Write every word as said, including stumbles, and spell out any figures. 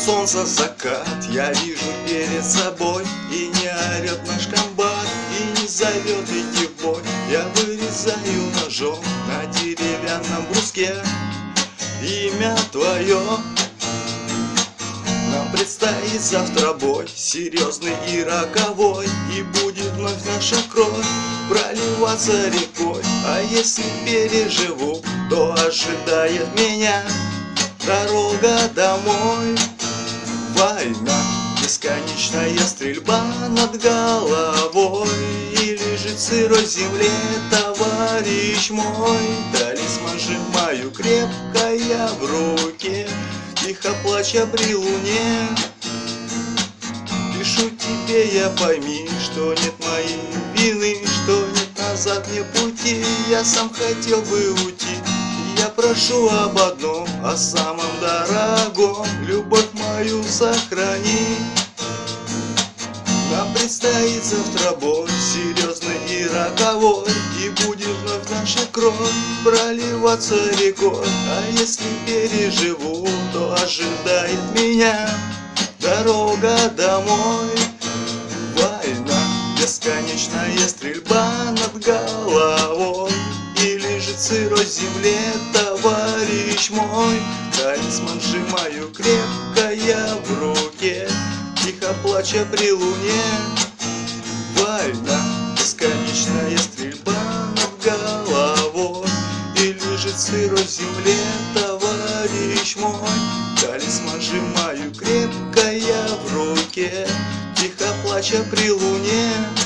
солнца закат я вижу перед собой, и не орет наш комбат, и не зовет идти в бой. Я вырезаю ножом на деревянном бруске имя твое. Нам предстоит завтра бой, серьезный и роковой, и будет вновь наша кровь проливаться рекой. А если переживу, то ожидает меня дорога домой. Война, бесконечная стрельба над головой, и лежит в сырой земле товарищ мой. Талисман сжимаю крепко я в руке, тихо плача при луне. Пишу тебе я, пойми, что нет моей вины, что нет назад мне пути. Я сам хотел бы уйти, я прошу об одном, о самом дорогом: любовь мою сохрани. Нам предстоит завтра бой, серьезный и роковой, и будет вновь наша кровь проливаться рекой. А если переживу, то ожидает меня дорога домой. Война, бесконечная стрельба над головой, и лежит в сырой земле товарищ мой. Талисман сжимаю крепко я в руке, тихо плача при луне. Война, бесконечная стрельба над головой, и лежит в сырой земле товарищ мой. Талисман сжимаю крепко я в руке, тихо плача при луне.